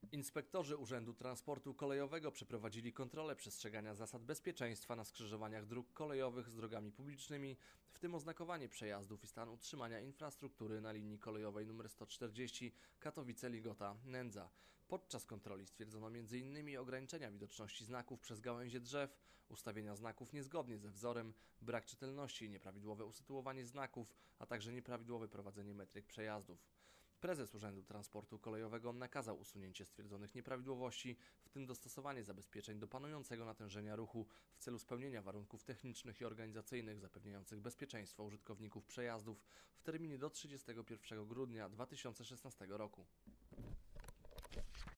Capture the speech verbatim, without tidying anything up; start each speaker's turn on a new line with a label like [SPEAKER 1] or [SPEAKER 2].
[SPEAKER 1] Inspektorzy Urzędu Transportu Kolejowego przeprowadzili kontrolę przestrzegania zasad bezpieczeństwa na skrzyżowaniach dróg kolejowych z drogami publicznymi, w tym oznakowanie przejazdów i stan utrzymania infrastruktury na linii kolejowej nr sto czterdzieści Katowice-Ligota-Nędza. Podczas kontroli stwierdzono między innymi ograniczenia widoczności znaków przez gałęzie drzew, ustawienia znaków niezgodnie ze wzorem, brak czytelności i nieprawidłowe usytuowanie znaków, a także nieprawidłowe prowadzenie metryk przejazdów. Prezes Urzędu Transportu Kolejowego nakazał usunięcie stwierdzonych nieprawidłowości, w tym dostosowanie zabezpieczeń do panującego natężenia ruchu w celu spełnienia warunków technicznych i organizacyjnych zapewniających bezpieczeństwo użytkowników przejazdów w terminie do trzydziestego pierwszego grudnia dwa tysiące szesnastego roku.